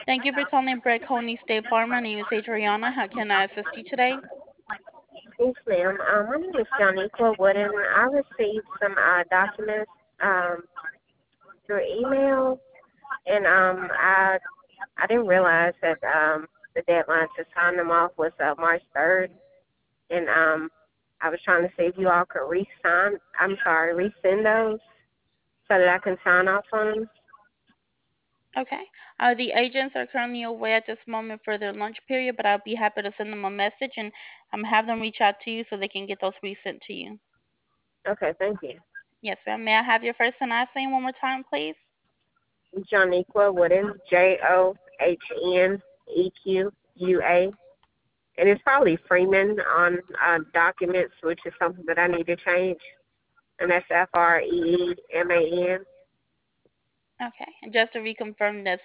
Thank you for calling Brett Coney State Farm. My name is Adriana. How can I assist you today? Yes, ma'am. My name is Janiqua Wooden. I received some documents through email, and I didn't realize that the deadline to sign them off was March 3rd, and I was trying to see if you all could resend those so that I can sign off on them. Okay. The agents are currently away at this moment for their lunch period, but I'll be happy to send them a message and have them reach out to you so they can get those resent to you. Okay, thank you. Yes, ma'am. May I have your first and last name one more time, please? Janiqua Wooden, Johnequa, and it's probably Freeman on documents, which is something that I need to change. And that's Freeman. Okay. And just to reconfirm, that's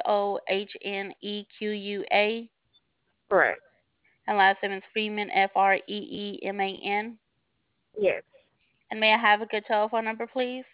Johnequa, Correct. and last name is Freeman, Freeman. Yes. And may I have a good telephone number, please?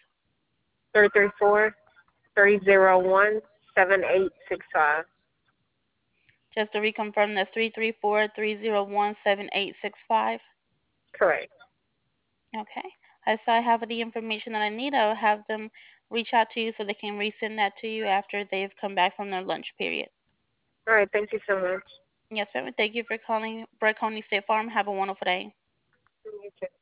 334-301-7865. Just to reconfirm, that's 334-301-7865. Correct. Okay. So I have the information that I need. I'll have them reach out to you so they can resend that to you after they've come back from their lunch period. All right. Thank you so much. Yes, ma'am. Thank you for calling Brett Coney State Farm. Have a wonderful day. You too.